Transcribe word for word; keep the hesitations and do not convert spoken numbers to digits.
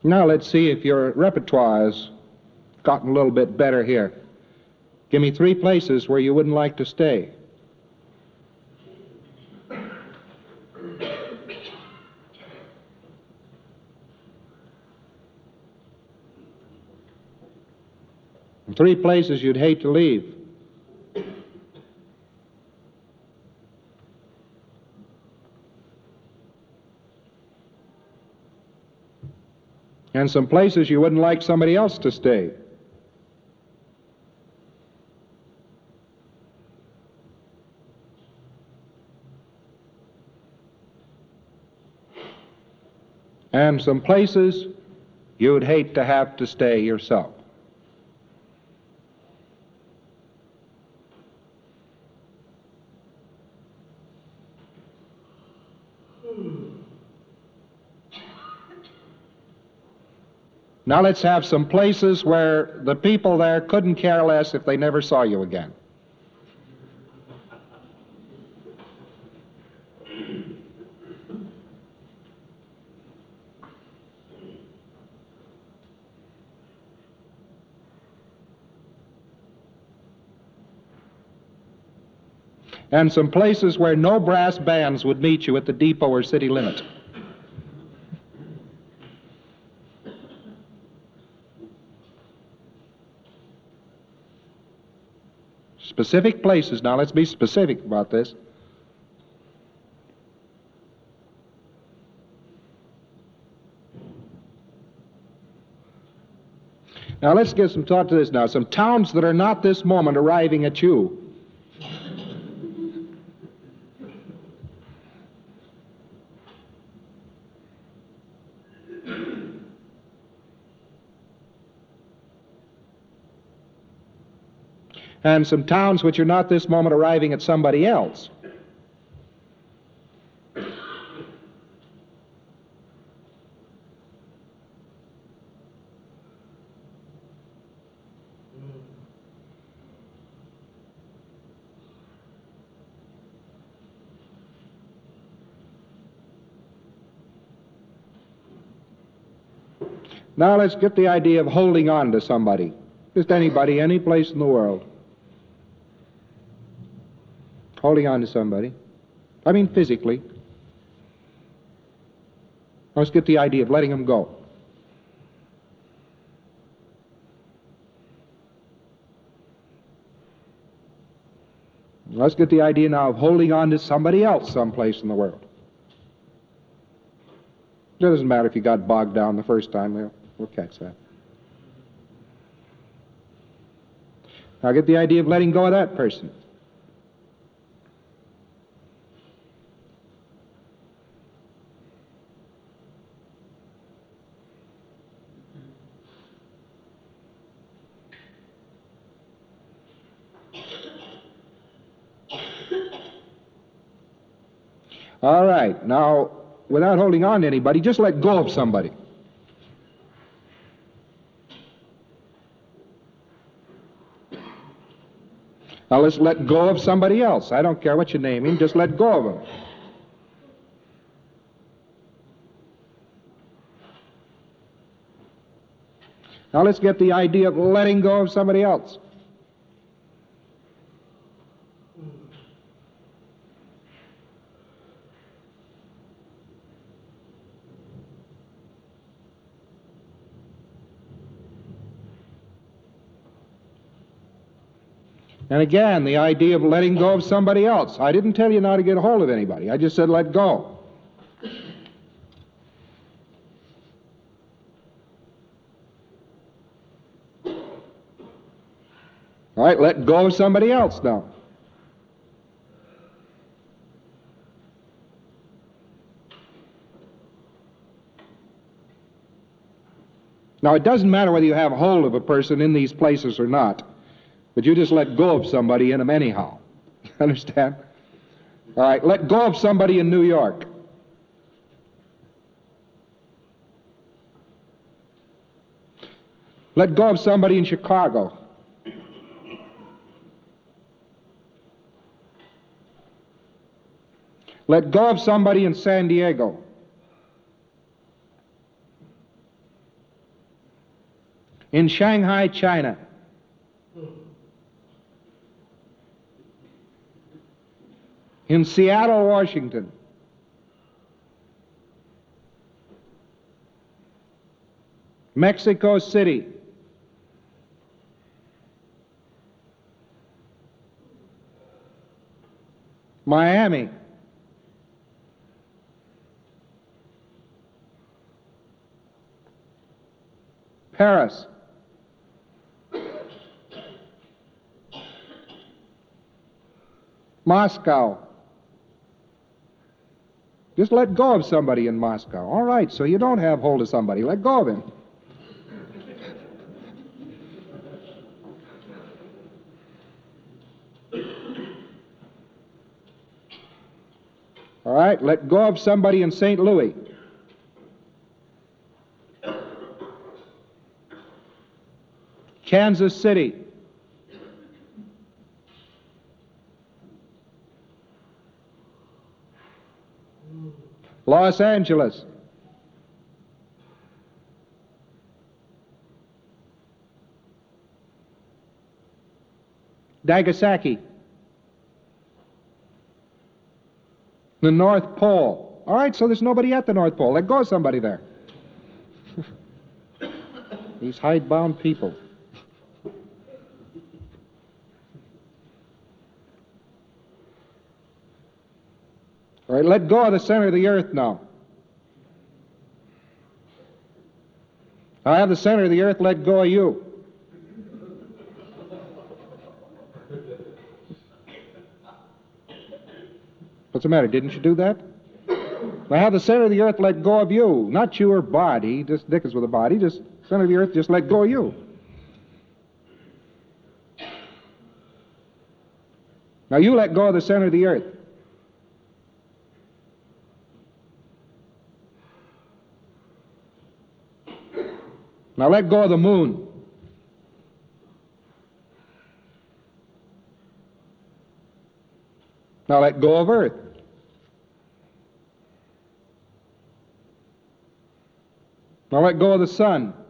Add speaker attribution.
Speaker 1: Now let's see if your repertoire has gotten a little bit better here. Give me three places where you wouldn't like to stay. And three places you'd hate to leave. And some places you wouldn't like somebody else to stay. And some places you'd hate to have to stay yourself. Now let's have some places where the people there couldn't care less if they never saw you again. And some places where no brass bands would meet you at the depot or city limit. Specific places. Now let's be specific about this. Now let's give some thought to this now. Some towns that are not this moment arriving at you. And some towns which are not this moment arriving at somebody else. Now let's get the idea of holding on to somebody. Just anybody, any place in the world. Holding on to somebody. I mean physically. Let's get the idea of letting them go. Let's get the idea now of holding on to somebody else someplace in the world. It doesn't matter if you got bogged down the first time. We'll, we'll catch that. Now get the idea of letting go of that person. All right, now, without holding on to anybody, just let go of somebody. Now let's let go of somebody else. I don't care what you name him, just let go of him. Now let's get the idea of letting go of somebody else. And again, the idea of letting go of somebody else. I didn't tell you now to get a hold of anybody. I just said let go. All right, let go of somebody else now. Now, it doesn't matter whether you have hold of a person in these places or not. But you just let go of somebody in them anyhow. Understand? All right, let go of somebody in New York. Let go of somebody in Chicago. Let go of somebody in San Diego. in Shanghai, China, in Seattle, Washington, Mexico City, Miami, Paris, Moscow. Just let go of somebody in Moscow. All right, so you don't have hold of somebody. Let go of him. All right, let go of somebody in Saint Louis. Kansas City. Los Angeles. Nagasaki. The North Pole. All right, so there's nobody at the North Pole. Let go of somebody there. These hidebound people. All right, let go of the center of the earth now. I have the center of the earth, let go of you. What's the matter? Didn't you do that? I have the center of the earth, let go of you. Not your body, just Dickens with a body, just center of the earth, just let go of you. Now you let go of the center of the earth. Now let go of the moon. Now let go of earth. Now let go of the sun.